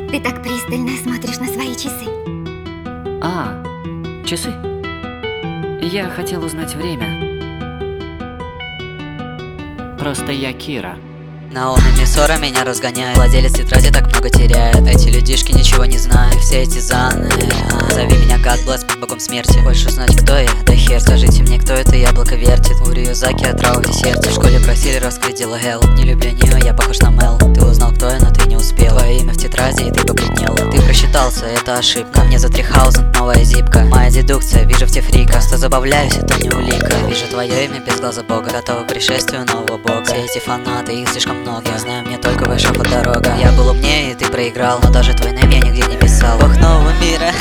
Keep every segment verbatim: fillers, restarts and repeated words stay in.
Ты так пристально смотришь на свои часы. А, часы? Я хотел узнать время. Просто я Кира. Наоми Мисора меня разгоняет. Владелец тетради так много теряет. Эти людишки ничего не знают. Все эти заны. Зови меня God Bless под богом смерти. Хочешь узнать, кто я? Да хер. Скажите мне, кто это яблоко вертит. У Рюзаки отрава в десерте. В школе просили раскрыть дело Hell. Не люблю нее, я похож на Мел. Ты узнал, кто я, но ты не успел. Твое имя в тетради, и ты побледнел. Ты просчитался, это ошибка. Мне за три хаузенд новая зипка. Моя дедукция, вижу в те фрика. Просто забавляюсь, это не улика. Вижу твое имя без глаза бога. Готова к пришествию нового бога. Все эти фанаты, их слишком много. Я знаю, мне только вышла под дорога. Я был умнее, и ты проиграл. Но даже твой нейм я нигде не писал. Бог нового мира.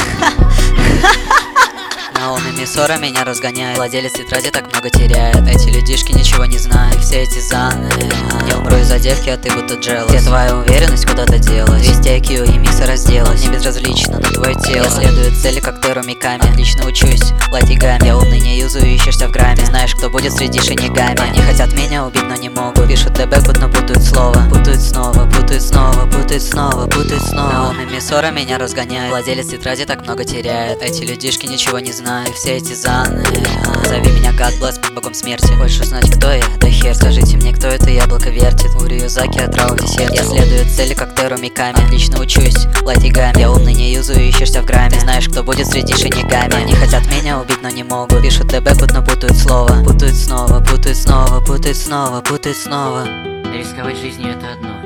Наоми Мисора меня разгоняет. Владелец тетради так много теряет. Эти людишки ничего не знают. Все эти заны. Я умру из-за девки, а ты будто джелос. Где твоя уверенность куда-то делась? двести ай кью и микса разделась. Мне безразлично на твое тело. Я следую цели, как Теру Миками. Отлично учусь, латигами. Я умный не юзаю, ищешься в грамме. Знаешь, кто будет среди шинигами. Они хотят меня убить, но не могут. Пишут ДБ, но путают слово. Путают снова, путают снова, путают снова, путают снова. Наоми Мисора меня разгоняет. Владелец тетради так много теряет. Эти людишки ничего не знают. Все эти заны. Зови меня God Bless под богом смерти. Хочешь узнать, кто я? Да хер. Скажите мне, кто это яблоко вертит. У Рюзаки отрава в десерте. Я следую цели, как Теру Миками. Отлично учусь, латигами. Я умный не юзаю, ищешься в грамме. Знаешь, кто будет среди шинигами. Они хотят меня убить, но не могут. Пишут ДБ, но путают слово. Путают снова, путают снова, путают снова, путают снова. Рисковать жизнью — это одно.